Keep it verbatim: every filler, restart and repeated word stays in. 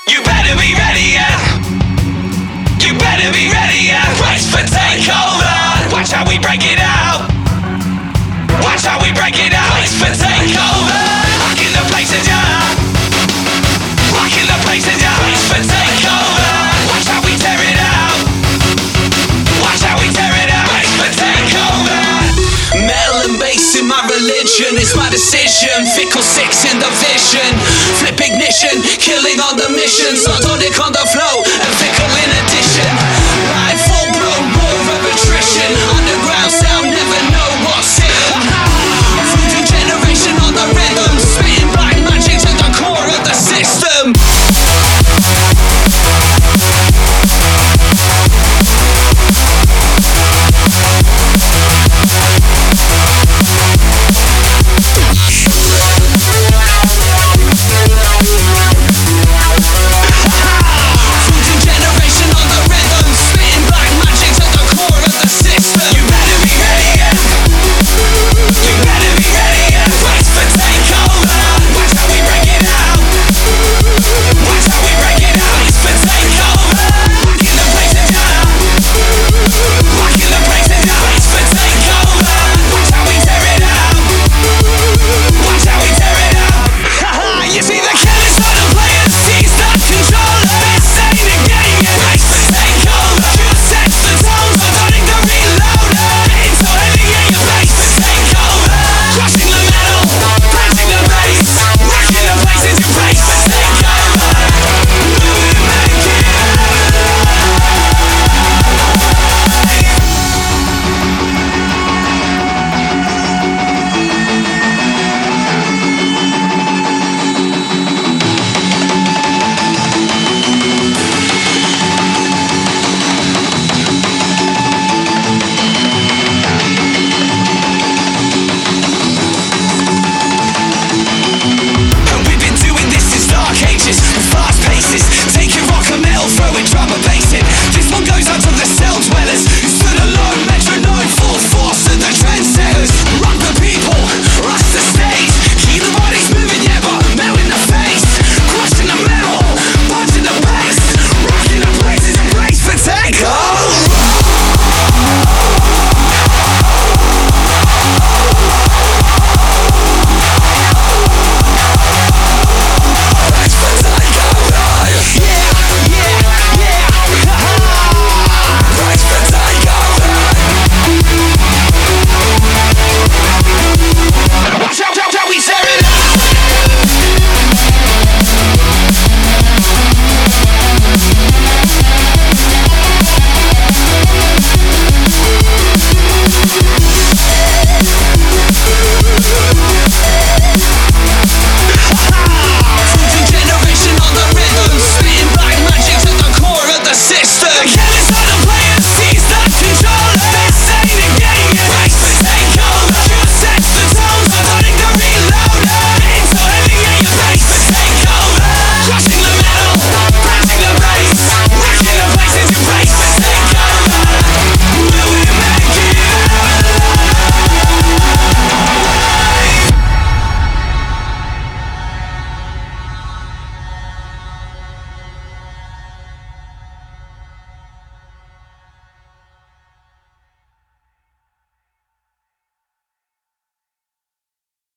You better be ready, yeah. You better be ready, yeah. Brace for takeover. Watch how we break it out. Watch how we break it out. Brace for takeover. Rocking the place is yeah. Rocking the place is yeah. Brace for takeover. Watch how we tear it out. Watch how we tear it out. Brace for takeover. Metal and bass in my religion, it's my decision. Fickle six in the vision. Flip ignition, killing on the mission. Sardonic on the flow, and fickle in addition. Live full blown war of attrition. Underground sound, never know what's in. Voodoo generation on the rhythm. Spitting black magic to the core of the system.